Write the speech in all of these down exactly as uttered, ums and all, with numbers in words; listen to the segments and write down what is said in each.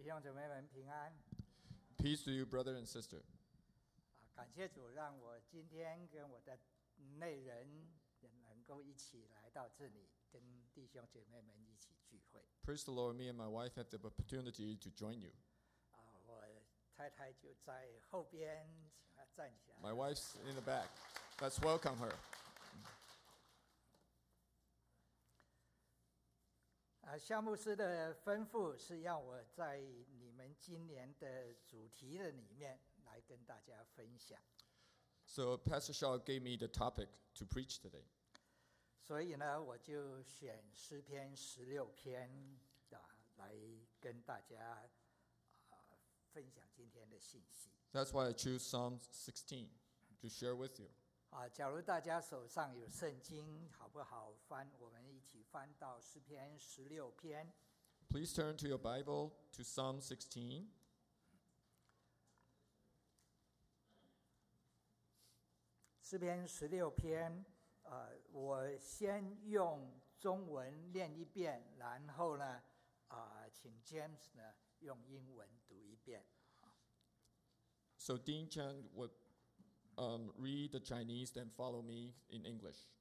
兄姊妹们平安。 Peace to you, brother and sister. 啊，感谢主，让我今天跟我的内人能够一起来到这里，跟弟兄姐妹们一起聚会。 Praise the Lord, me and my wife have the opportunity to join you. 啊，我太太就在后边，请她站起来。 My wife's in the back. Let's welcome her. 啊，夏牧师的吩咐是要我在你们今年的主题的里面来跟大家分享。 So Pastor Shaw gave me the topic to preach today. 所以呢，我就选诗篇十六篇啊，来跟大家啊分享今天的信息。 That's why I choose Psalm sixteen to share with you. 啊，假如大家手上有圣经，好不好翻？我们一起翻到诗篇十六篇。 Please turn to your Bible to Psalm sixteen. 诗篇十六篇，呃，我先用中文念一遍，然后呢，啊、呃，请 James 呢用英文读一遍。 So Dean Chan would um, read the Chinese, then follow me in English.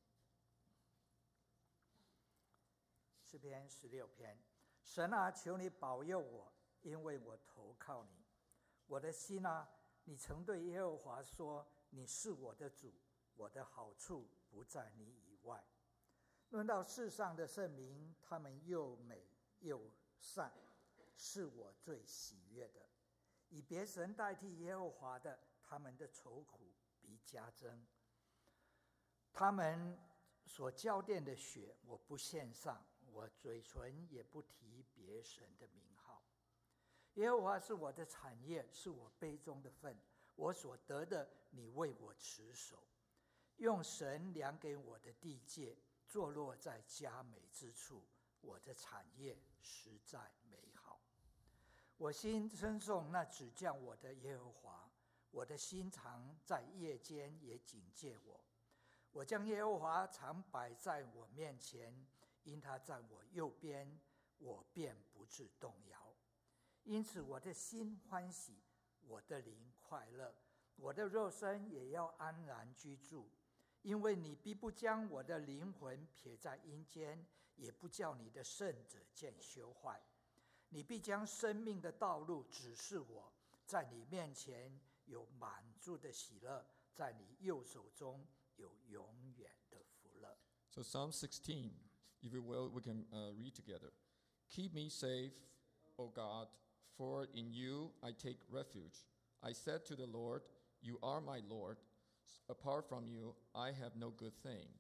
诗篇十六篇，神啊，求你保佑我，因为我投靠你。我的心啊，你曾对耶和华说，你是我的主，我的好处不在你以外。论到世上的圣民，他们又美又善，是我最喜悦的。以别神代替耶和华的，他们的愁苦必加增。他们所浇奠的血，我不献上，我嘴唇也不提别神的名号。耶和华是我的产业，是我杯中的分，我所得的，你为我持守。用神量给我的地界，坐落在佳美之处，我的产业实在美好。我心称颂那指教我的耶和华，我的心肠在夜间也警戒我。我将耶和华常摆在我面前，因他在我右边，我便不致动摇。因此我的心欢喜，我的灵快乐，我的肉身也要安然居住。因为你必不将我的灵魂撇在阴间，也不叫你的圣者见羞坏。你必将生命的道路指示我，在你面前有满足的喜乐，在你右手中有永远的福乐。 So Psalm sixteen, if you will, we can uh, read together. Keep me safe, O God, for in you I take refuge. I said to the Lord, you are my Lord. Apart from you, I have no good thing.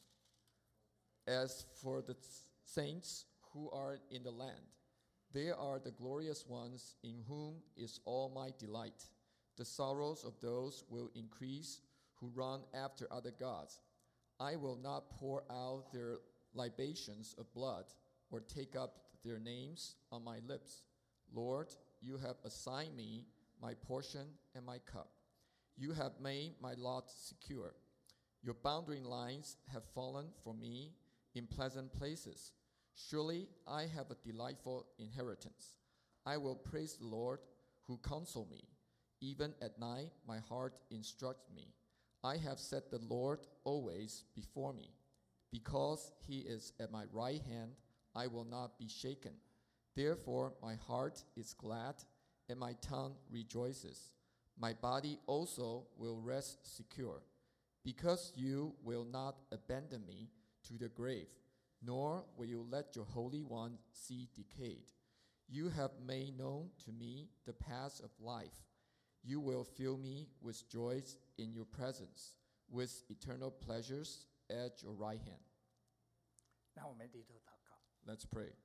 As for the saints who are in the land, they are the glorious ones in whom is all my delight. The sorrows of those will increase who run after other gods. I will not pour out their libations of blood or take up their names on my lips. Lord, you have assigned me my portion and my cup. You have made my lot secure. Your boundary lines have fallen for me in pleasant places. Surely I have a delightful inheritance. I will praise the Lord who counsel me. Even at night my heart instructs me. I have set the Lord always before me. Because he is at my right hand, I will not be shaken. Therefore my heart is glad, and my tongue rejoices. My body also will rest secure, because you will not abandon me to the grave, nor will you let your Holy One see decay. You have made known to me the paths of life. You will fill me with joys in your presence, with eternal pleasures at your right hand. 那我们低头祷告。 Let's pray.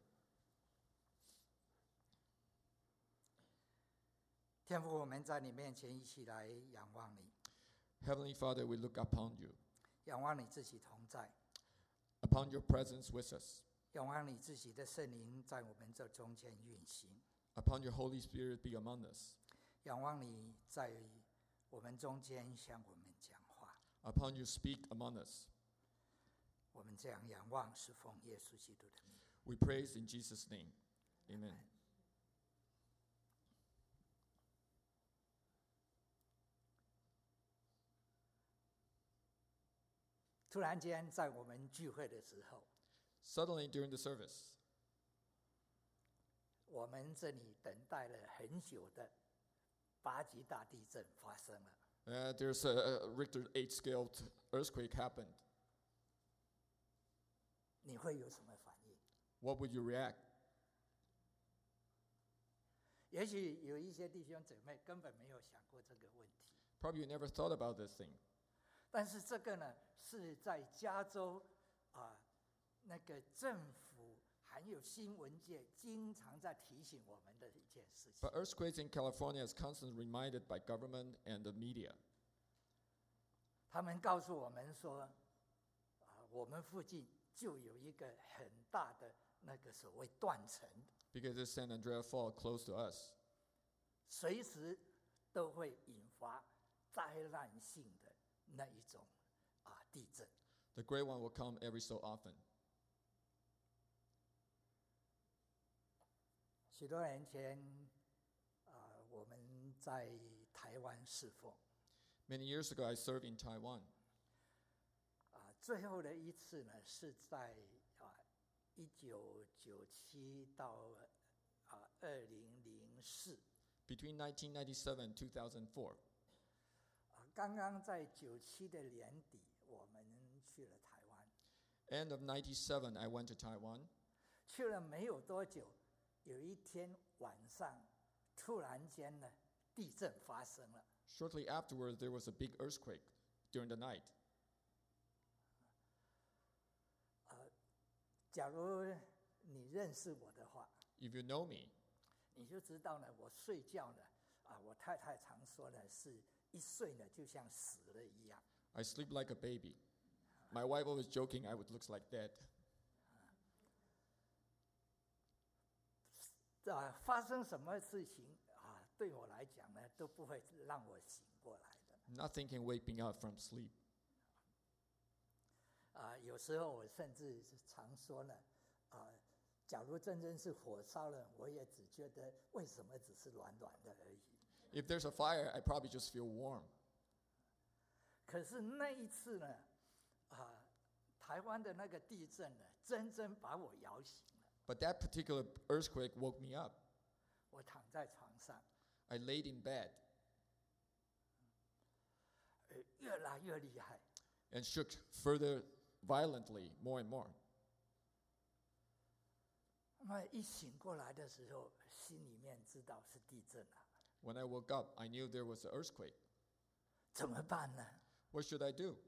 天父，我们在你面前一起来仰望你， Heavenly Father, we look upon you, 仰望你自己同在， upon your presence with us, 仰望你自己的圣灵在我们这中间运行， upon your Holy Spirit be among us, 仰望你在我们中间向我们讲话。 upon you speak among us. 我们这样仰望，是奉耶稣基督的名。 We praise in Jesus' name. Amen. 突然间在我们聚会的时候， Suddenly during the service, 我们这里等待了很久的八级大地震发生了。 uh, there's a, a Richter eight scale earthquake happened. 你会有什么反应？ What would you react? 也许有一些弟兄姊妹根本没有想过这个问题， Probably you never thought about this thing. 但是这个呢，是在加州啊、那个政府还有新闻界经常在提醒我们的一件事情。 But earthquakes in California is constantly reminded by government and the media. 他们告诉我们说，啊、我们附近就有一个很大的那个所谓断层， Because this San Andreas Fault close to us, 随时都会引发灾难性的那一种啊、地震。 the great one will come every so often. 许多年前，啊、我们在台湾侍奉， Many years ago, I served in Taiwan. 啊、最后的一次呢，是在啊一九九七到啊二零零四。 Between nineteen ninety-seven and two thousand four, 啊，刚刚在九七的年底，我们去了台湾。 end of ninety-seven, I went to Taiwan. 去了没有多久，有一天晚上，突然间呢，地震发生了。 Shortly afterwards, there was a big earthquake during the night. 假如你认识我的话， If you know me, 你就知道呢，我睡觉呢，啊，我太太常说呢，是一睡呢就像死了一样。 I sleep like a baby. My wife always joking I would look like dead. 啊，发生什么事情啊，对我来讲呢，都不会让我醒过来的。 Nothing can wake me up from sleep. 啊，有时候我甚至常说呢，啊，假如真正是火烧了，我也只觉得为什么只是软软的而已。 If there's a fire, I probably just feel warm. 可是那一次呢，啊，台湾的那个地震呢，真正把我摇醒了。 But that particular earthquake woke me up. 我躺在床上， I laid in bed 呃越来越厉害。 and shook further violently, more and more. 那么一醒过来的时候，心里面知道是地震了， When I woke up, I knew there was an earthquake. 怎么办呢？ What should I do?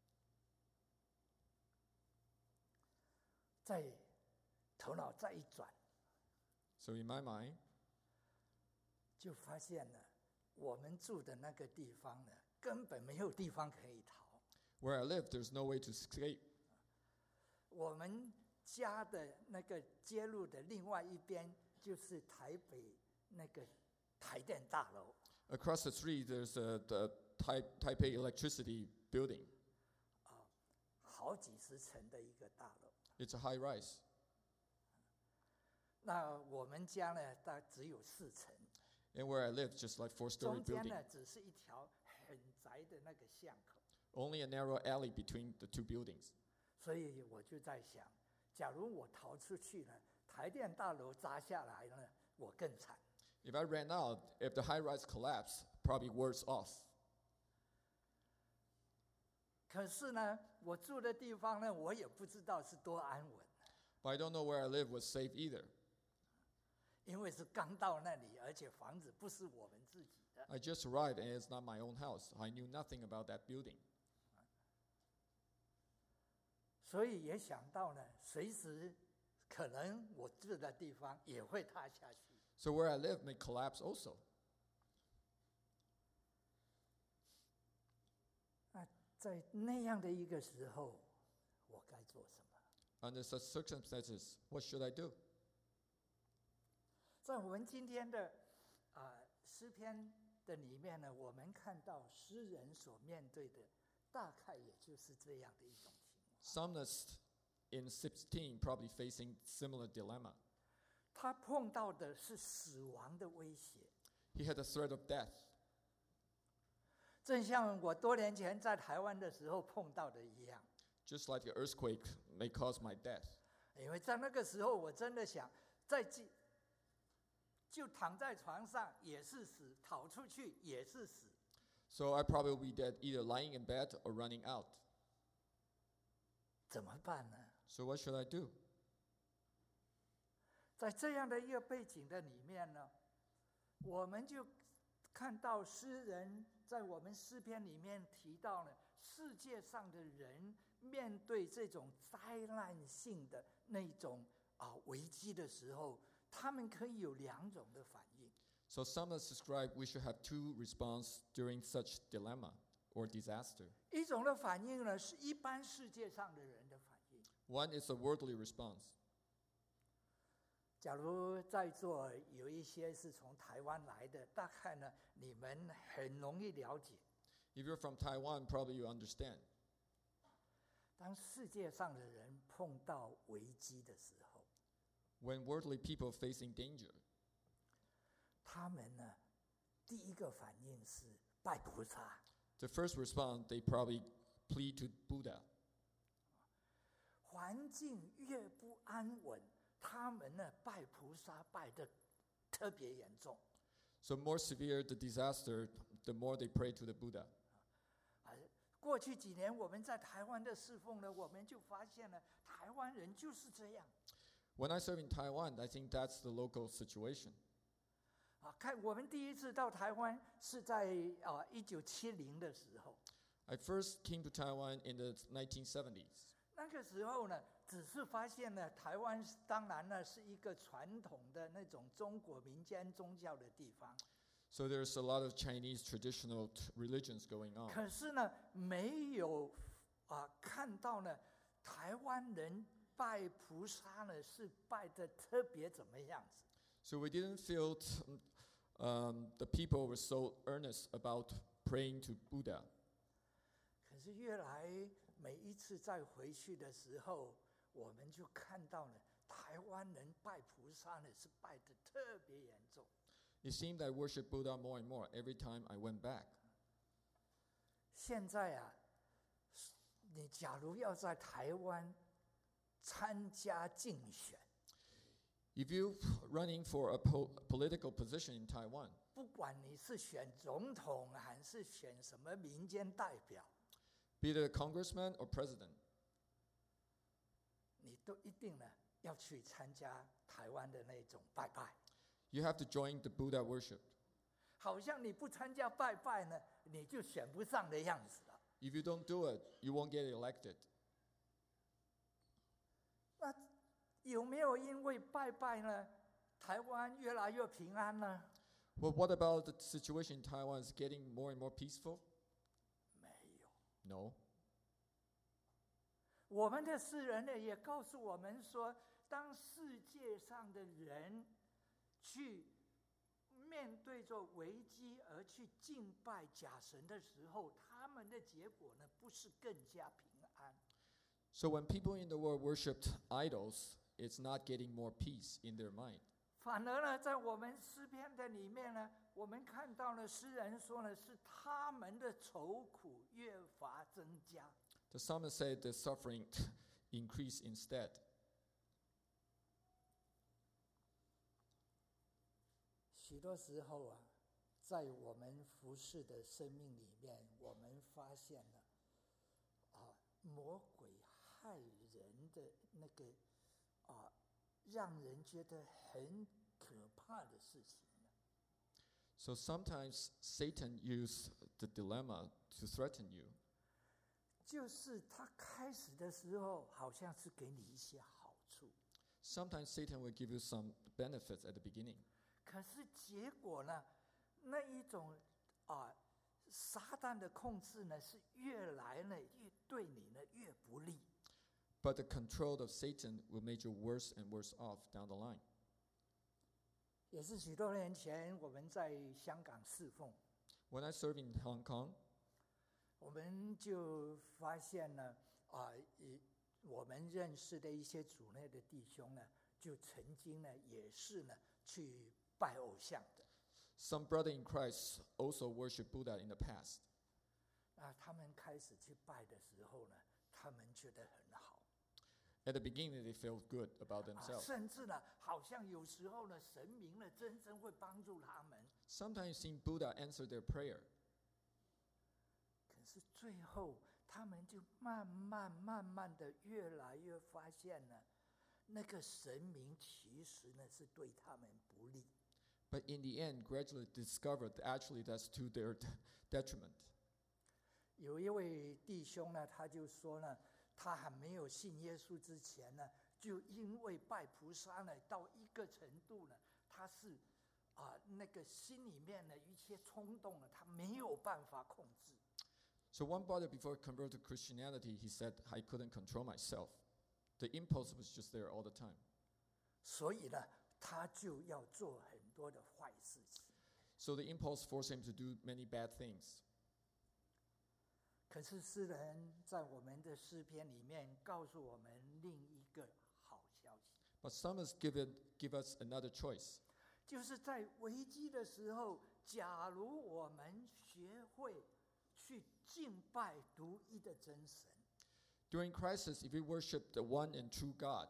在头脑再一转， So in my mind, 就发现了我们住的那个地方呢，根本没有地方可以逃。 where I live, there's no way to escape. 我们家的那个街路的另外一边，就是台北那个台电大楼。 Across the street, there's a, the Tai- Taipei Electricity Building. 好几十层的一个大楼。 It's a high rise. 那我们家呢，大概只有四层， And where I live, just like four-story 中间 building. 呢只是一条很窄的那个巷口。 Only a narrow alley between the two buildings. 所以我就在想，假如我逃出去呢，台电大楼砸下来呢，我更惨。 If I ran out, if the high rise collapsed, probably worse off. 可是呢，我住的地方呢，我也不知道是多安稳， But I don't know where I live was safe either. 因为是刚到那里，而且房子不是我们自己的。 I just arrived and it's not my own house. I knew nothing about that building. 所以也想到呢，随时可能我住的地方也会塌下去。 So where I live may collapse also. 那在那样的一个时候，我该做什么？ Under such circumstances, what should I do? 在我们今天的啊、诗篇的里面呢，我们看到诗人所面对的，大概也就是这样的一种情况。 Psalmist in sixteen probably facing similar dilemma. 他碰到的是死亡的威胁， He had the threat of death, 正像我多年前在台湾的时候碰到的一样。 just like the earthquake may cause my death. 因为在那个时候，我真的想，在就就躺在床上也是死，逃出去也是死。 So I probably will be dead either lying in bed or running out. 怎么办呢？ So what should I do? 在这样的一个背景的里面呢，我们就看到诗人在我们诗篇里面提到呢，世界上的人面对这种灾难性的那种啊危机的时候，他们可以有两种的反应。 So psalmists describe we should have two responses during such dilemma or disaster. 一种的反应呢，是一般世界上的人的反应。 One is a worldly response. 假如在座有一些是从台湾来的，大概呢，你们很容易了解。 If you're from Taiwan, probably you understand. 当世界上的人碰到危机的时候， When worldly people facing danger, 他们呢，第一个反应是拜菩萨。 the first response, they probably plead to Buddha. 环境越不安稳，他们呢拜菩萨拜得特别严重。 So more severe the disaster, the more they pray to the Buddha. 过去几年我们在台湾的侍奉呢，我们就发现了台湾人就是这样。 When I serve in Taiwan, I think that's the local situation. 啊，看我们第一次到台湾是在啊一九七零的时候， I first came to Taiwan in the nineteen seventies. 那个时候呢，只是发现呢，台湾当然呢是一个传统的那种中国民间宗教的地方。 So there's a lot of Chinese traditional t- religions going on. 可是呢，没有啊看到呢，台湾人拜菩萨呢是拜的特别怎么样子。 So we didn't feel t- um, the people were so earnest about praying to Buddha. 可是越来每一次再回去的时候，我们就看到呢，台湾人拜菩萨呢是拜的特别严重。 It seemed I worshiped Buddha more and more every time I went back. 现在啊，你假如要在台湾参加竞选， If you're running for a po- political position in Taiwan, 不管你是选总统还是选什么民间代表， be it a congressman or president, 你都一定呢要去参加台湾的那种拜拜。 you have to join the Buddha worship. 好像你不参加拜拜呢，你就选不上的样子了。 If you don't do it, you won't get elected. 那有没有因为拜拜呢，台湾越来越平安呢？ Well, what about the situation in Taiwan is getting more and more peaceful? 没有。 No. 我们的诗人呢也告诉我们说，当世界上的人去面对着危机而去敬拜假神的时候，他们的结果呢不是更加平安。 So when people in the world worshipped idols, it's not getting more peace in their mind. 反而呢，在我们诗篇的里面呢，我们看到了诗人说呢，是他们的愁苦越发增加。 The psalmist said the suffering increased instead. 许多时候啊，在我们服侍的生命里面，我们发现了啊，魔鬼害人的那个啊，让人觉得很可怕的事情呢。 So sometimes Satan used the dilemma to threaten you. 就是他开始的时候，好像是给你一些好处， Sometimes Satan will give you some benefits at the beginning. 可是结果呢，那一种啊，撒旦的控制呢，是越来呢越对你呢越不利。 But the control of Satan will make you worse and worse off down the line. 也是许多年前我们在香港侍奉， When I served in Hong Kong, 我们就发现呢，啊，我们认识的一些主内的弟兄呢，就曾经呢也是呢去拜偶像的。 some brother in Christ also worshiped Buddha in the past. 那他们开始去拜的时候呢， 他们觉得很好。 At the beginning, they felt good about 啊， themselves. 甚至呢，好像有时候呢，神明呢真正会帮助他们。 Sometimes seeing Buddha answer their prayer. 可是最后，他们就慢慢慢慢的越来越发现呢，那个神明其实呢是对他们不利。 But in the end, gradually discovered that actually that's to their detriment. 有一位弟兄呢，他就说呢，他还没有信耶稣之前呢，就因为拜菩萨呢，到一个程度呢，他是啊、那个心里面的一些冲动呢，他没有办法控制。 So one brother, before he converted to Christianity, he said, I couldn't control myself. The impulse was just there all the time. 所以呢，他就要做很多的坏事情。 So the impulse forced him to do many bad things. 可是诗人在我们的诗篇里面告诉我们另一个好消息， But psalmists give, it, give us another choice. 就是在危机的时候，假如我们学会去敬拜独一的真神， During crisis, if we worship the one and true God,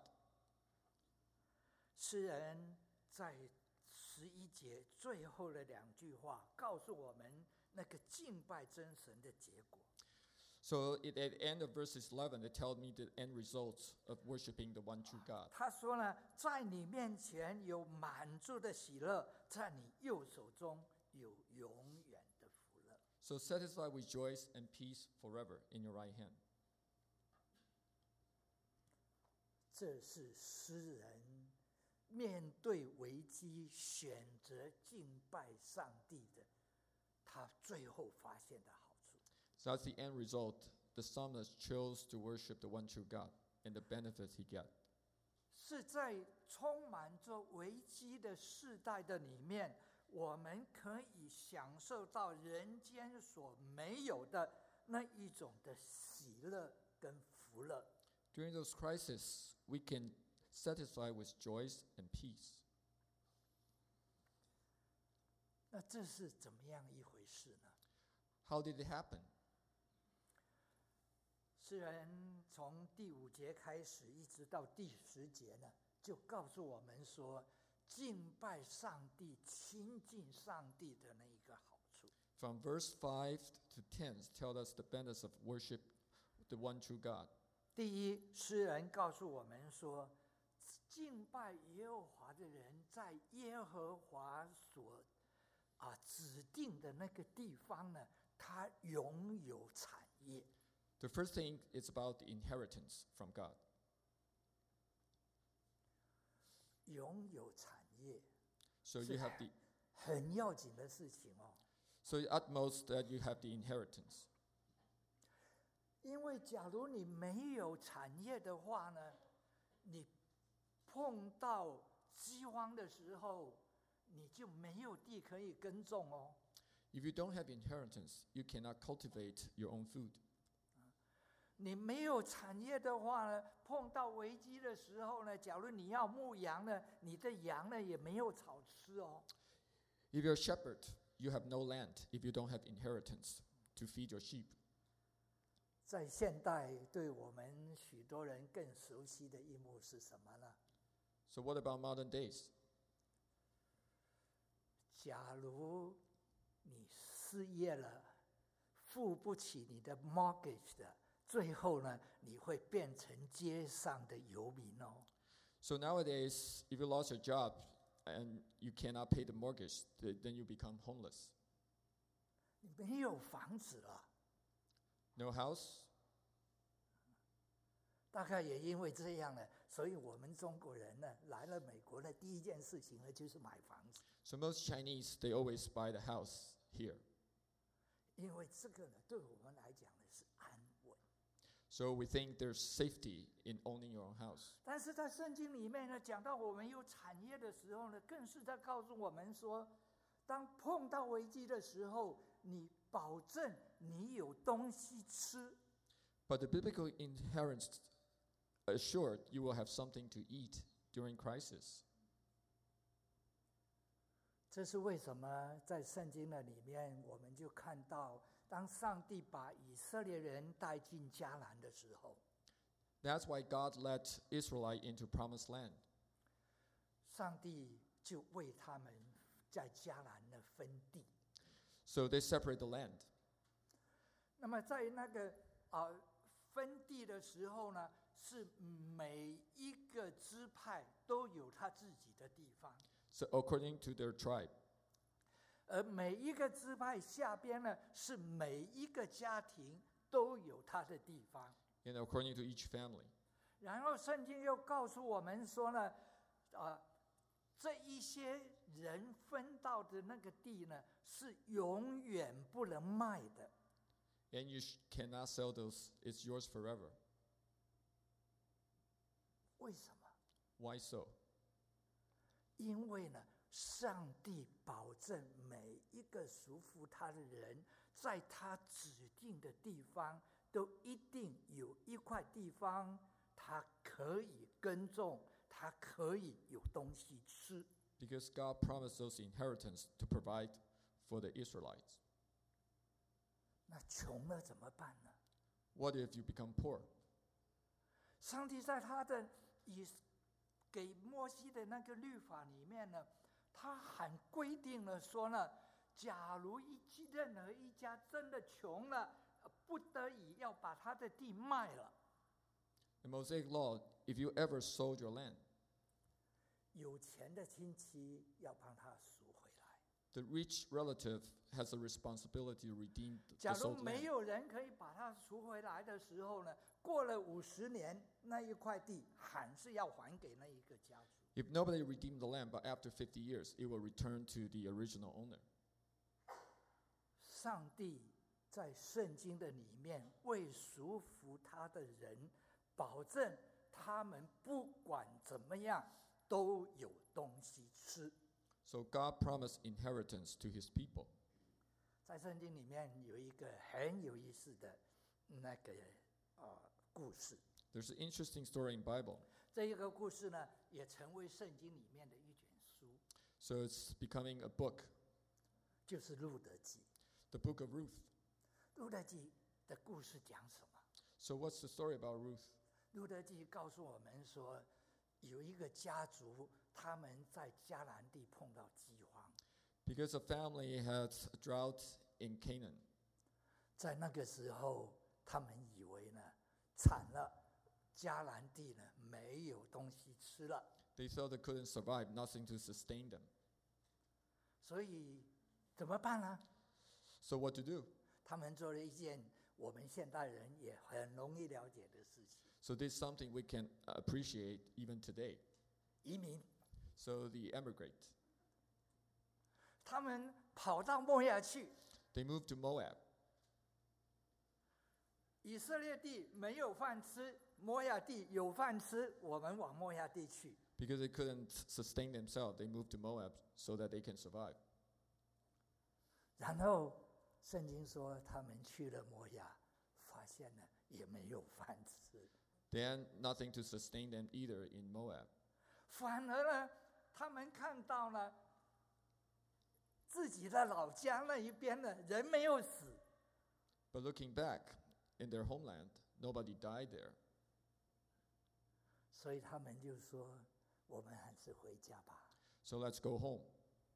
诗人在十一节最后的两句话告诉我们那个敬拜真神的结果。 so it, at the end of verses eleven, they tell me the end results of worshiping the one true God. 他说呢，在你面前有满足的喜乐，在你右手中有永远的福乐。 So satisfied with joy and peace forever in your right hand. 这是诗人面对危机选择敬拜上帝的，他最后发现的好处。 So that's the end result. The psalmist chose to worship the one true God and the benefits he got. 是在充满着危机的世代的里面，我们可以享受到人间所没有的那一种的喜乐跟福乐。 During those crises, we can satisfy with joys and peace. 那这是怎么样一回事呢？ How did it happen? 诗人从第五节开始，一直到第十节呢，就告诉我们说，敬拜上帝、亲近上帝的那一个好处。 From verse five to ten tell us the benefits of worship the one true God. 第一，诗人告诉我们说，敬拜耶和华的人，在耶和华所啊指定的那个地方呢，他拥有产业。 The first thing is about the inheritance from God. 拥有产业 So 是 you have the 很要紧的事情哦。 so at most that you have the inheritance. 因为假如你没有产业的话呢，你碰到饥荒的时候，你就没有地可以耕种哦。 If you don't have inheritance, you cannot cultivate your own food. 你没有产业的话呢，碰到危机的时候呢，假如你要牧羊呢，你的羊呢也没有草吃哦。 If you're a shepherd, you have no land if you don't have inheritance to feed your sheep. 在现代，对我们许多人更熟悉的一幕是什么呢？ So what about modern days? 假如你失业了，付不起你的 mortgage 的，最后呢，你会变成街上的游民哦。 So nowadays, if you lost your job and you cannot pay the mortgage, th- then you become homeless. 你没有房子了， No house? 大概也因为这样呢，所以我们中国人呢，来了美国的第一件事情呢，就是买房子， So most Chinese, they always buy the house here. 因为这个呢，对我们来讲呢是安稳。 So we think there's safety in owning your own house. 但是在圣经里面呢，讲到我们有产业的时候呢，更是在告诉我们说，当碰到危机的时候，你保证你有东西吃。 But the biblical inheritance assured you will have something to eat during crisis. 这是为什么在圣经的里面，我们就看到，当上帝把以色列人带进迦南的时候， That's why God led Israelite into promised land. 上帝就为他们在迦南呢分地。 So they separate the land. 那么在那个啊、呃、分地的时候呢，是每一个支派都有他自己的地方。 So according to their tribe. 而每一个支派下边呢，是每一个家庭都有他的地方。 And according to each family. 然后圣经又告诉我们说呢，啊、呃，这一些人分到的那个地呢，是永远不能卖的。 And you sh- cannot sell those. It's yours forever. 为什么？ Why so? 因为呢，上帝保证每一个属乎他的人，在他指定的地方，都一定有一块地方，他可以耕种，他可以有东西吃。 Because God promised those inheritance to provide for the Israelites. 那穷了怎么办呢？ What if you become poor? 上帝在他的以给摩西的那个律法里面呢，他还规定了说呢，假如一任何一家真的穷了，不得已要把他的地卖了。 The Mosaic law, if you ever sold your land, 有钱的亲戚要帮他赎回来。 the rich relative has a responsibility to redeem 假 the 如 sold 没 land. 有人可以把它赎回来的时候呢，过了五十年，那一块地还是要还给那一个家族。 If nobody redeemed the land, but after fifty years, it will return to the original owner. 上帝在圣经的里面为赎福他的人，保证他们不管怎么样都有东西吃。 So God promised inheritance to his people. 在圣经里面有一个很有意思的那个呃故事， There's an interesting story in Bible. 这一个故事呢，也成为圣经里面的一卷书， So it's becoming a book, 就是路德记。 the book of Ruth. 路德记的故事讲什么？ So what's the story about Ruth? 路德记告诉我们说，有一个家族，他们在迦南地碰到饥荒。 Because a family had a drought in Canaan. 在那个时候，他们以为呢，惨了，迦南地呢没有东西吃了， They thought they couldn't survive, nothing to sustain them. 所以怎么办呢？ So what to do? 他们做了一件我们现代人也很容易了解的事情： So this is something we can appreciate even today. 移民。 So they emigrate. 他们跑到摩亚去， They moved to Moab. 以色列地没有饭吃，摩亚地有饭吃，我们往摩亚地去。 Because they couldn't sustain themselves, they moved to Moab so that they can survive. 然后圣经说，他们去了摩亚，发现呢也没有饭吃， Then nothing to sustain them either in Moab. 反而呢，他们看到了自己的老家那一边呢人没有死， But looking back, in their homeland, nobody died there. 所以他们就说：“我们还是回家吧。 So let's go home. ”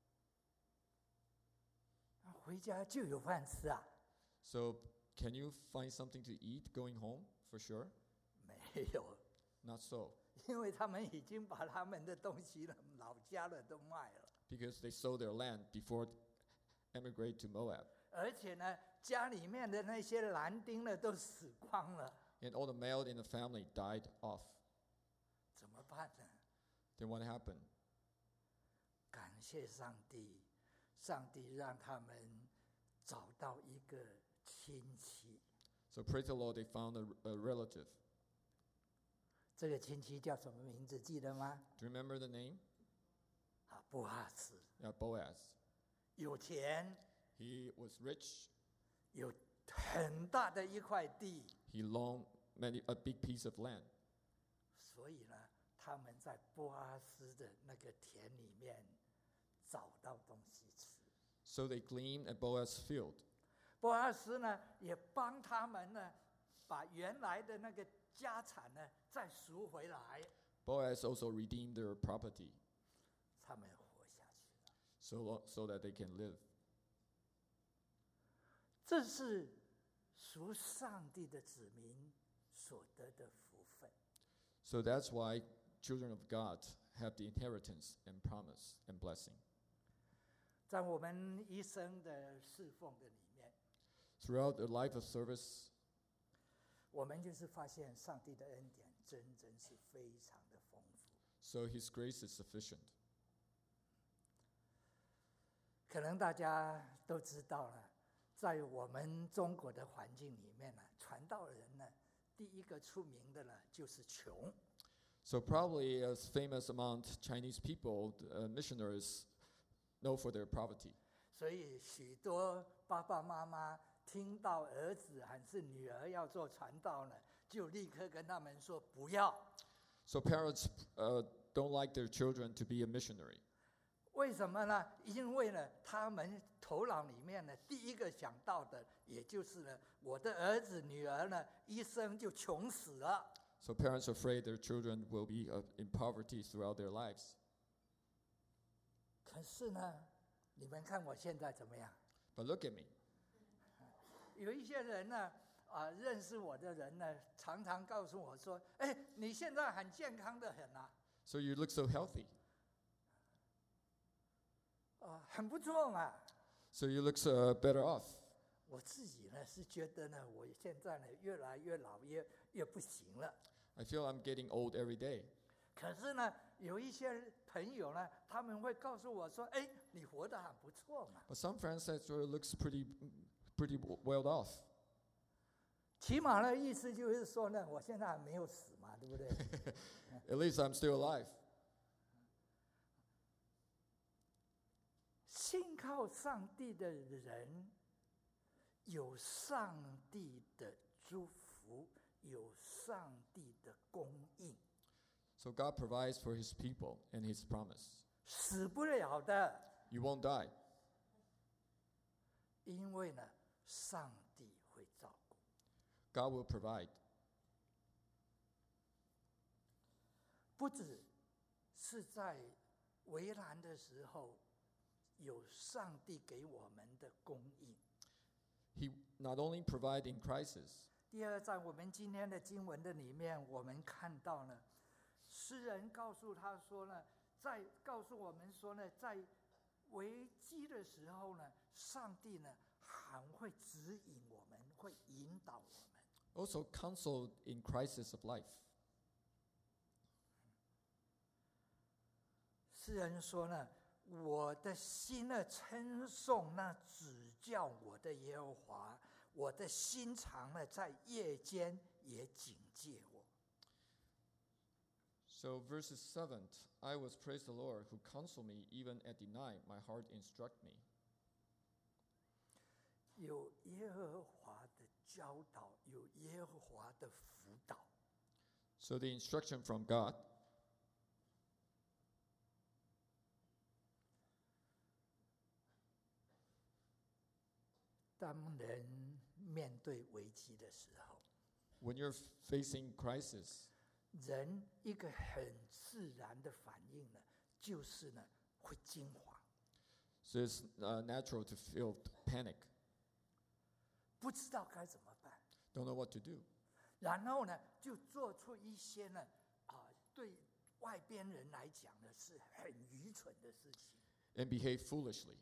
回家就有饭吃啊？ So can you find something to eat going home? For sure? 没有， Not so. 因为他们已经把他们的东西了、老家了都卖了， Because they sold their land before emigrate to Moab. 而且呢，家里面的那些男丁呢都死光了， And all the male in the family died off. 怎么办呢？ Then what happened? 感谢上帝，上帝让他们找到一个亲戚， So praise the Lord, they found a, a relative. 这个亲戚叫什么名字？记得吗？ Do you remember the name? 啊，波阿斯， Yeah, Boaz. 有钱， He was rich. 有很大的一块地， He loaned many, a big piece of land. 所以呢，他们在波阿斯的那个田里面找到东西吃。 So they gleaned at Boaz's field. 波阿斯呢，也帮他们呢，把原来的那个家产呢再赎回来， Boaz also redeemed their property 他们活下去了。 so, lo- so that they can live. 这是属上帝的子民所得的福分。 So that's why children of God have the inheritance and promise and blessing. 在我们一生的侍奉的里面， Throughout the life of service, 我们就是发现上帝的恩典真真是非常的丰富。 so His grace is sufficient. 可能大家都知道了，在我们中国的环境里面呢，传道人呢，第一个出名的呢就是穷。 So probably as famous among Chinese people, uh, missionaries know for their poverty. 所以许多爸爸妈妈听到儿子还是女儿要做传道呢，就立刻跟他们说不要。 So parents uh, don't like their children to be a missionary. 为什么呢？因为呢，他们头脑里面呢，第一个想到的，也就是呢，我的儿子女儿呢，一生就穷死了。 So parents are afraid their children will be uh, in poverty throughout their lives. 可是呢，你们看我现在怎么样？ But look at me. 有一些人呢，啊、认识我的人呢，常常告诉我说：“哎，你现在很健康的很啊， So you look so healthy. 啊、很不错嘛。” So you look uh, better off. 我自己呢是觉得呢，我现在呢越来越老，越越不行了。 I feel I'm getting old every day. 可是呢，有一些朋友呢，他们会告诉我说：“哎，你活得很不错嘛。 But some friends say it looks pretty, pretty well off. ” 起码呢，意思就是说呢，我现在还没有死嘛，对不对？ At least I'm still alive. 信靠上帝的人，有上帝的祝福，有上帝的供应， So God provides for His people and His promise. 死不了的， You won't die 因为呢，上帝会照顾。 God will provide. 不只是在危难的时候，有上帝给我们的供应。 He not only provides in crisis, 第二，在我们今天的经文的里面，我们看到呢，诗人告诉他说呢，在告诉我们说呢，在危机的时候呢，上帝呢还会指引我们，会引导我们。 also counsel in crisis of life. 诗人说呢，我的心呢称颂那指教我的耶和华，我的心肠呢在夜间也警戒我。 So verses seven, I was praise the Lord who counsel me even at the night, my heart instruct me. 有耶和华的教导，有耶和华的辅导。 So the instruction from God, 当人面对危机的时候， when you're facing crisis, 人一个很自然的反应呢，就是呢会惊慌， so it's uh, natural to feel panic, 不知道该怎么办， don't know what to do. 然后呢就做出一些呢啊、对外边人来讲呢是很愚蠢的事情。 And behave foolishly.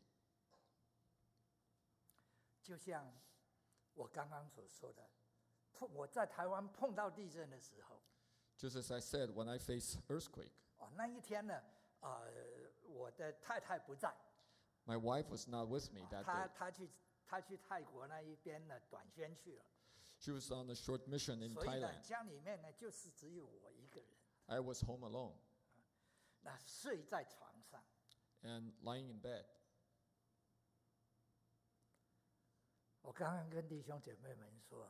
就像我刚刚所说的，碰我在台湾碰到地震的时候， Just as I said, when I face earthquake, 哦，那一天呢，呃，我的太太不在， my wife was not with me 哦 that 她 day. 她去她去泰国那一边呢短宣去了， She was on a short mission in 所以呢 Thailand. 家里面呢就是只有我一个人， I was home alone 那睡在床上， and lying in bed. 我刚刚跟弟兄姐妹们说，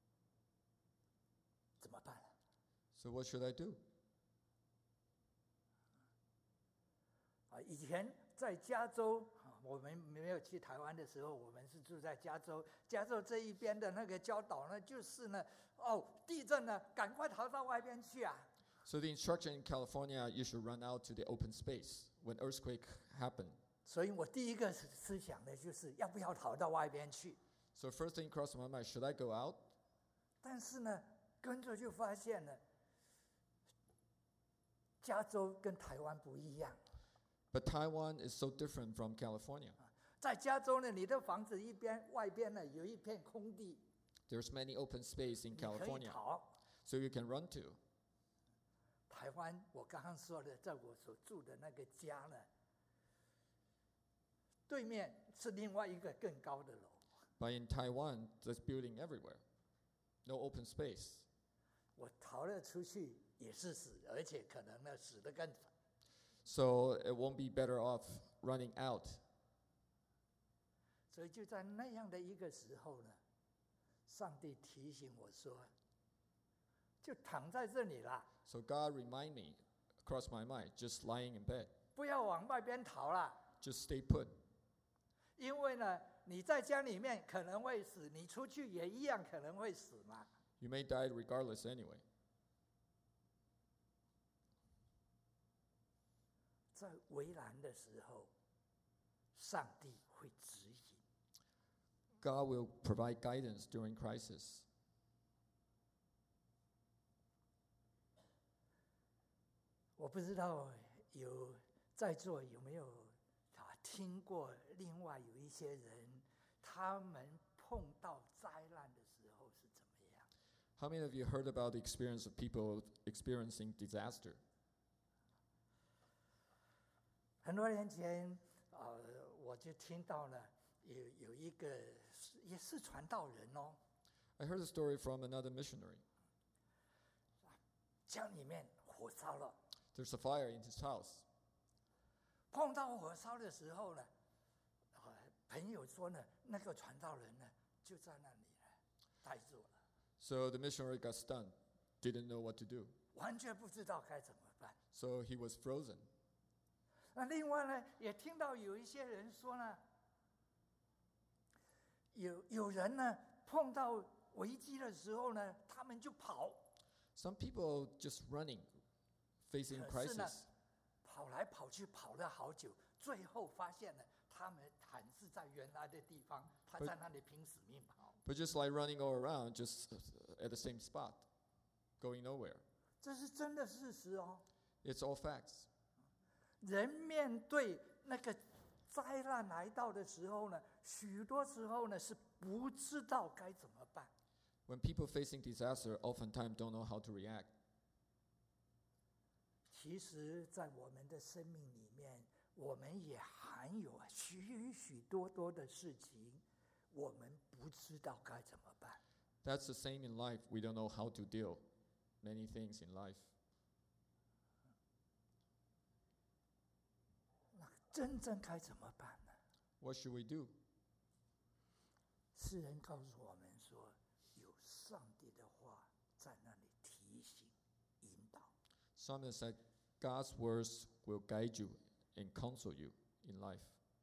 怎么办？ So what should I do? 啊，以前在加州，啊我们没有去台湾的时候，我们是住在加州。加州这一边的那个礁岛呢，就是呢，哦，地震了，赶快逃到外边去啊！ So the instruction in California, you should run out to the open space when earthquake happen. 所以我第一个思想的就是要不要逃到外边去。 So first thing crossed my mind, should I go out? 但是呢，跟着就发现了，加州跟台湾不一样。 But Taiwan is so different from California. 在加州呢，你的房子一边外边呢有一片空地， There's many open space in 你可以 California, 逃。 so you can run to. 台湾，我刚刚说的，在我所住的那个家呢，对面是另外一个更高的楼。 But in Taiwan, there's building everywhere. No open space. 我逃了出去也是死，而且可能呢死得更惨。 So it won't be better off running out. 所以就在那样的一个时候呢，上帝提醒我说，就躺在这里啦， So God remind me, across my mind, just lying in bed. 不要往外边逃啦， Just stay put. 因为呢你在家里面可能会死，你出去也一样可能会死嘛。 You may die regardless anyway. 在危难的时候，上帝会指引。 God will provide guidance during crisis. 我不知道有在座有没有啊听过另外有一些人，他们碰到灾难的时候是怎么样？ How many of you heard about the experience of people experiencing disaster? 很多年前，呃，我就听到了有有一个也是传道人哦， I heard a story from another missionary. 家里面火烧了， There's a fire in his house. 碰到火烧的时候呢，呃，朋友说呢，那个传道人呢就在那里呢呆住了， So the missionary got stunned, didn't know what to do. 完全不知道该怎么办。 So he was frozen. 那另外呢，也听到有一些人说呢，有有人呢碰到危机的时候呢，他们就跑， Some people just running, facing 可是呢 crisis. 跑来跑去跑了好久，最后发现呢，他们还是在原来的地方，他在那里拼死命跑。 But just like running all around, just at the same spot, going nowhere. 这是真的事实哦。 It's all facts. 人面对那个灾难来到的时候呢，许多时候呢是不知道该怎么办。 When people facing disaster oftentimes don't know how to react. 其实，在我们的生命里面，我们也含有许许多多的事情，我们不知道该怎么办。 That's the same in life. We don't know how to deal many things in life. 那真正该怎么办呢？ What should we do? 诗人告诉我们说，有上帝的话在那里提醒、引导。 Psalmist said, God's words will guide you and counsel you in life.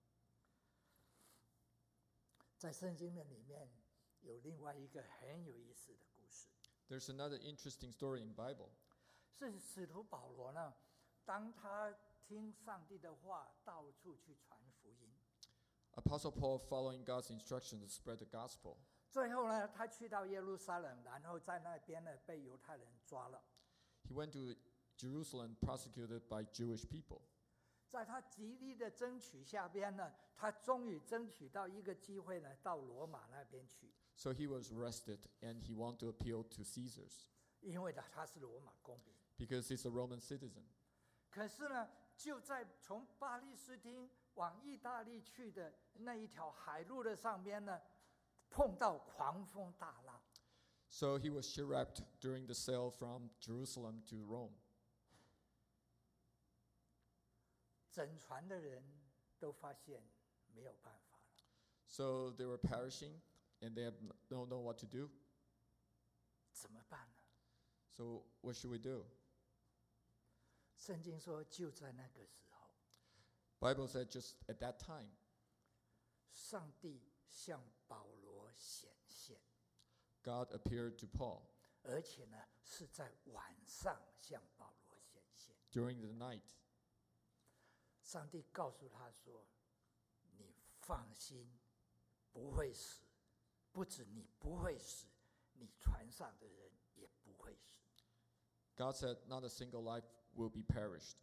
在圣经的里面，有另外一个很有意思的故事， There's another interesting story in Bible. 是使徒保罗呢，当他听上帝的话，到处去传福音。 Apostle Paul following God's instruction to spread the gospel. 最后呢，他去到耶路撒冷，然后在那边呢被犹太人抓了。 He went to Jerusalem prosecuted by Jewish people. 在他极力的争取下边呢，他终于争取到一个机会呢，到罗马那边去， So he was arrested and he wanted to appeal to Caesars 因为呢他是罗马公民。 because he's a Roman citizen. 可是呢，就在从巴利斯汀往意大利去的那一条海路的上边呢，碰到狂风大浪， So he was shipwrecked during the sail from Jerusalem to Rome. 整船的人都发现没有办法了， So they were perishing and they have n- don't know what to do. 怎么办呢？ So what should we do? 圣经说，就在那个时候， Bible said just at that time, 上帝向保罗显现， God appeared to Paul 而且呢是在晚上向保罗显现。 during the night. 上帝告诉他说：“你放心，不会死，不止你不会死，你船上的人也不会死。” God said, not a single life will be perished.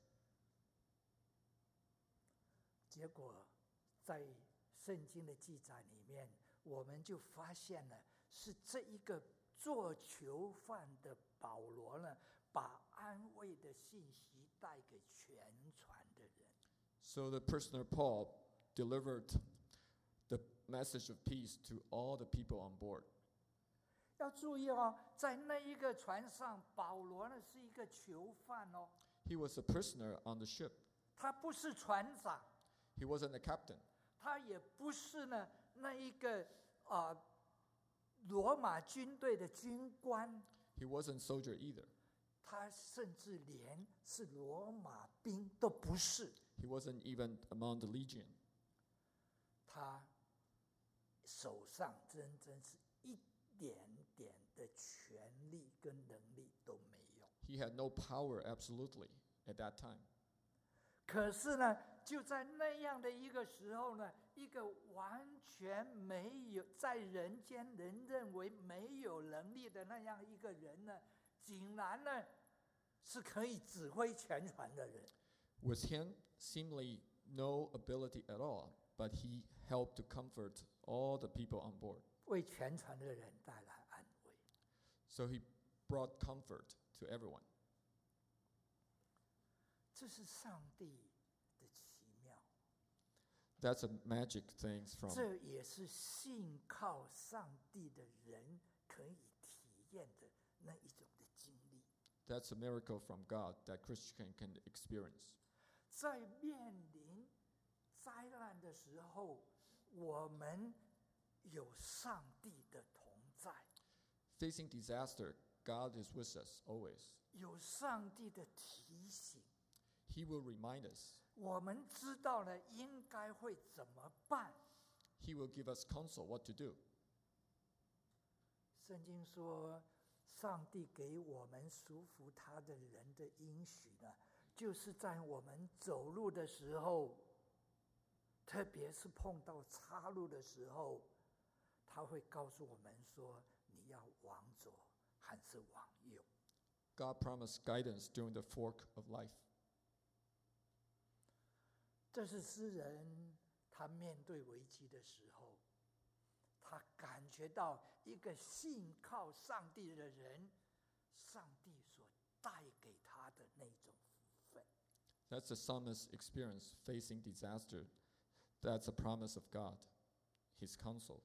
结果在圣经的记载里面，我们就发现了，是这一个做囚犯的保罗呢，把安慰的信息带给全船的人。 So the prisoner Paul delivered the message of peace to all the people on board. 要注意哦，在那一个船上，保罗呢是一个囚犯哦， He was a prisoner on the ship. 他不是船长， He wasn't a captain. 他也不是呢那一个啊、呃、罗马军队的军官， He wasn't soldier either. 他甚至连是罗马兵都不是。 He wasn't even among the legion. 他手上真真是一点点的权力跟能力都没有。 He had no power absolutely at that time. 可是呢，就在那样的一个时候呢，一个完全没有在人间人认为没有能力的那样一个人呢，竟然呢是可以指挥全船的人。 With him, seemingly no ability at all, but he helped to comfort all the people on board. 为全船的人带来安慰。 So he brought comfort to everyone. 这是上帝的奇妙， That's a magic thing from 这也是信靠上帝的人可以体验的那一种的经历。 that's a miracle from God that Christian can experience. 在面临灾难的时候，我们有上帝的同在， Facing disaster, God is with us always. 有上帝的提醒， He will remind us. 我们知道了应该会怎么办。 He will give us counsel what to do. 圣经说，上帝给我们属乎他的人的应许呢，就是在我们走路的时候，特别是碰到岔路的时候，他会告诉我们说，你要往左还是往右。 God promised guidance during the fork of life. 这是诗人他面对危机的时候，他感觉到一个信靠上帝的人，上帝所带给他的那种福分。 That's the psalmist's experience facing disaster. That's a promise of God, His counsel.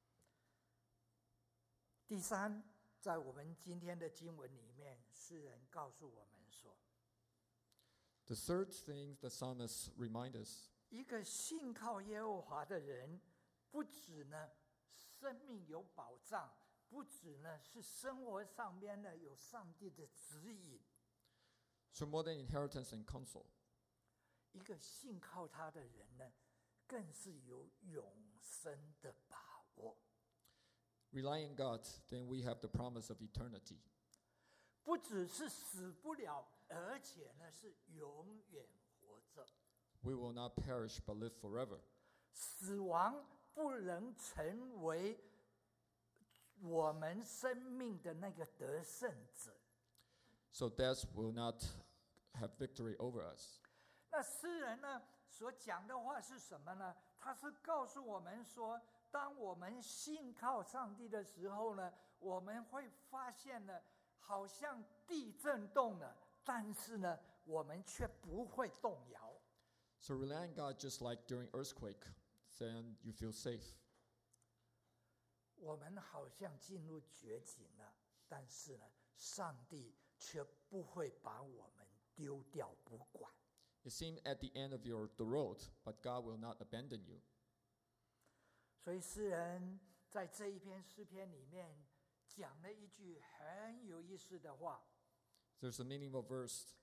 第三，在我们今天的经文里面，诗人告诉我们说， The third thing the psalmist reminds us, 一个信靠耶和华的人，不止呢生命有保障，不止呢是生活上面呢有上帝的指引， so more than inheritance and counsel, 一个信靠他的人呢，更是有永生的把握。 relying on God, then we have the promise of eternity. 不只是死不了，而且呢是永远活着。 We will not perish but live forever. 死亡不能成为我们生命的那个得胜者。 So death will not have victory over us. 那诗人呢所讲的话是什么呢？他是告诉我们说，当我们信靠上帝的时候呢，我们会发现呢，好像地震动了，但是呢，我们却不会动摇。 So rely on God just like during earthquake, then you feel safe. 我们好像进入绝境了，但是呢，上帝却不会把我们丢掉不管。 It seemed at the end of your the road, but God will not abandon you. 所以诗人在这一篇诗篇里面讲了一句很有意思的话， There's a meaningful verse.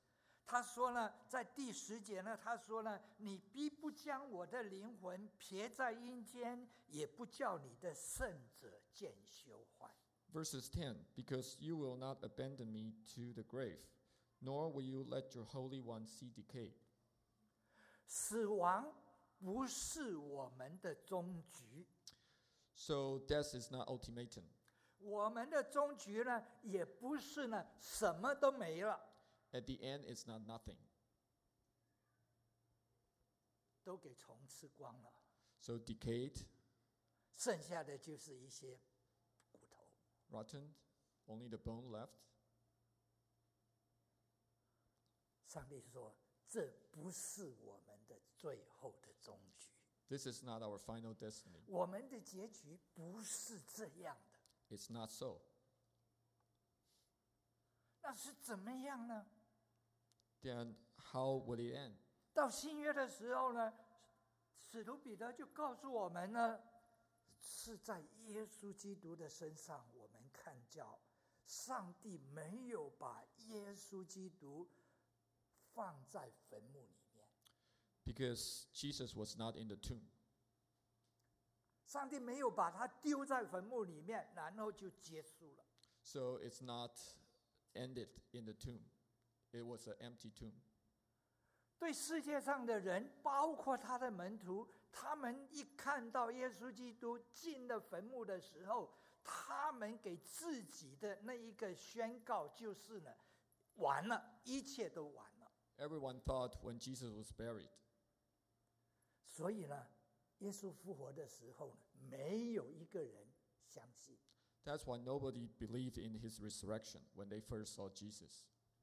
他说呢，在第十节呢，他说呢，你必不将我的灵魂撇在阴间，也不叫你的圣者见羞坏。 Verses ten, because you will not abandon me to the grave, nor will you let your Holy One see decay. 死亡不是我们的终局， So death is not ultimatum. 我们的终局呢，也不是呢什么都没了， At the end, it's not nothing. 都给虫吃光了， So decayed, 剩下的就是一些骨头。 rotten, only the bone left. 上帝说，这不是我们的最后的终局， This is not our final destiny. 我们的结局不是这样的。 It's not so. 那是怎么样呢？ Then how will it end? 到新约的时候呢，使徒彼得就告诉我们呢，是在耶稣基督的身上，我们看到上帝没有把耶稣基督放在坟墓里面， Because Jesus was not in the tomb. 上帝没有把他丢在坟墓里面，然后就结束了。 So it's not ended in the tomb. It was an empty tomb. 对世界上的人，包括他的门徒，他们一看到耶稣基督进了坟墓的时候，他们给自己的那一个宣告就是呢，完了，一切都完了。 Everyone thought when Jesus was buried. 所以呢，耶稣复活的时候呢，没有一个人相信。 That's why nobody believed in his resurrection when they first saw Jesus.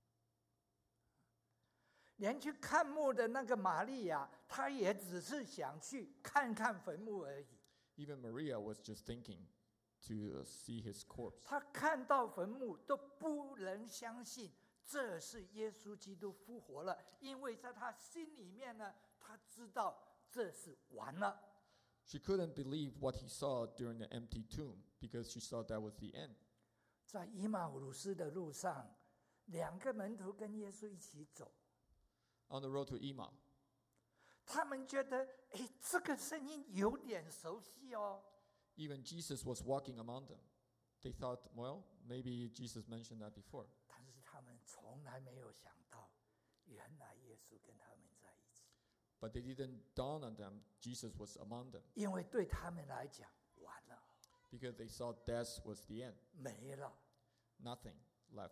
连去看墓的那个玛利亚，她也只是想去看看坟墓而已。 Even Maria was just thinking to see his corpse. 她看到坟墓都不能相信这是耶稣基督复活了，因为在她心里面呢，她知道这是完了。 She couldn't believe what he saw during the empty tomb because she thought that was the end. 在以马忤斯的路上，两个门徒跟耶稣一起走， On the road to Emau, 他们觉得，哎，这个声音有点熟悉哦。 even Jesus was walking among them. They thought, well, maybe Jesus mentioned that before. 但是他们从来没有想到，原来耶稣跟他们在一起， But they didn't dawn on them Jesus was among them 因为对他们来讲，完了， because they thought death was the end. 没了。 Nothing left.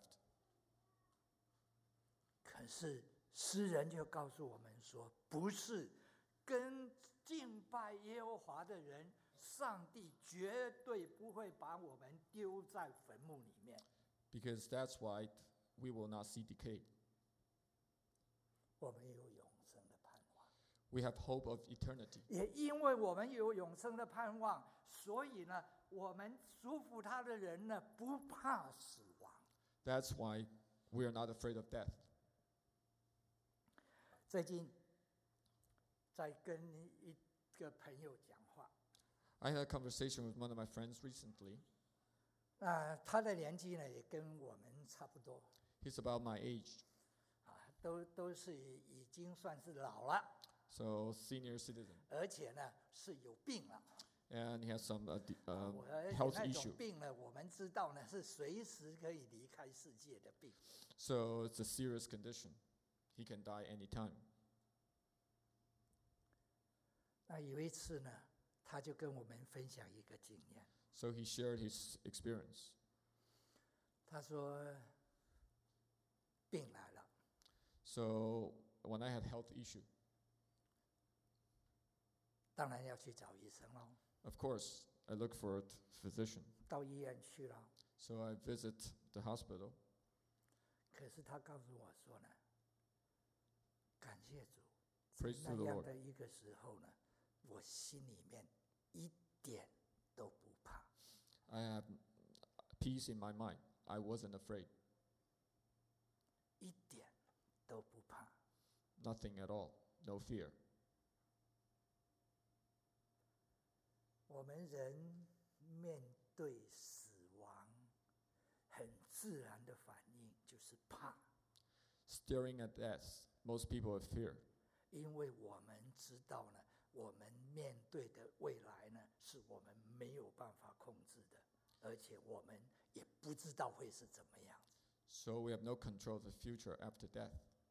可是诗人就告诉我们说，不是，跟敬拜耶和华的人，上帝绝对不会把我们丢在坟墓里面。 Because that's why we will not see decay. 我们有永生的盼望， We have hope of eternity. 也因为我们有永生的盼望，所以呢，我们属服他的人呢，不怕死亡。 That's why we are not afraid of death. 最近在跟一个朋友讲话， I had a conversation with one of my friends recently. 啊、他的年纪呢也跟我们差不多， He's about my age, 啊，都都是已经算是老了， so senior citizen. 而且呢是有病了。 And he has some uh, d- 啊 uh, 我而且 health 那 issue. 种病呢，我们知道呢是随时可以离开世界的病。 So it's a serious condition. He can die anytime. 那有一次呢，他就跟我们分享一个经验， So he shared his experience. 他说病来了， So when I had health issue, 当然要去找医生喽， of course, I look for a physician. 到医院去了。 So I visit the hospital. 可是他告诉我说呢，感谢主， Praise 在 to the 那样 Lord. 的一个时候呢，我心里面一点都不怕。 I have peace in my mind. I wasn't afraid. 一点都不怕。 Nothing at all. No fear. 我们人面对死亡，很自然的反应就是怕。 staring at death, most people have fear. 因为我们知道呢，我们面对的未来呢，是我们没有办法控制的，而且我们也不知道会是怎么样。 So we have no control of the future after death.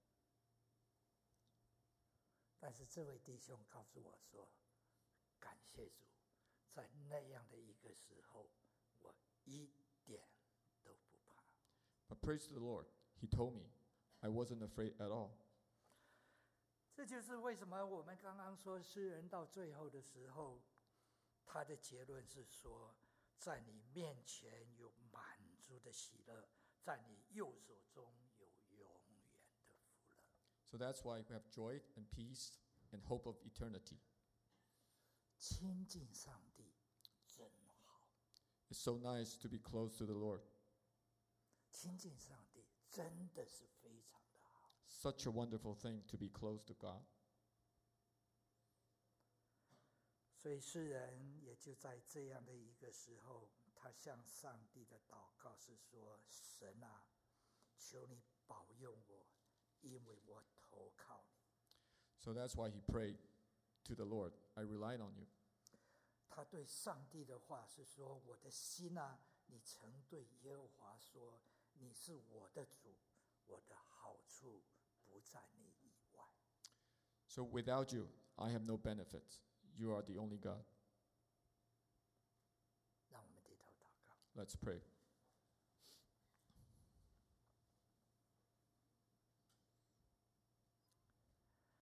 但是这位弟兄告诉我说，感谢主，在那样的一个时候，我一点都不怕。 But praise the Lord, he told me, I wasn't afraid at all. 这就是为什么我们刚刚说诗人到最后的时候，他的结论是说，在你面前有满足的喜乐，在你右手中有永远的福乐。 So that's why we have joy and peace and hope of eternity. 亲近上帝真好， It's so nice to be close to the Lord. 亲近上帝真的是非常的好。 Such a wonderful thing to be close to God. 所以诗人也就在这样的一个时候，他向上帝的祷告是说：神啊，求你保佑我，因为我投靠你。 So that's why he prayed to the Lord, I relied on you. 他对上帝的话是说：我的心啊，你曾对耶和华说，你是我的主，我的好处不在你以外。 So without you, I have no benefits. You are the only God. 让我们低头祷告。 Let's pray.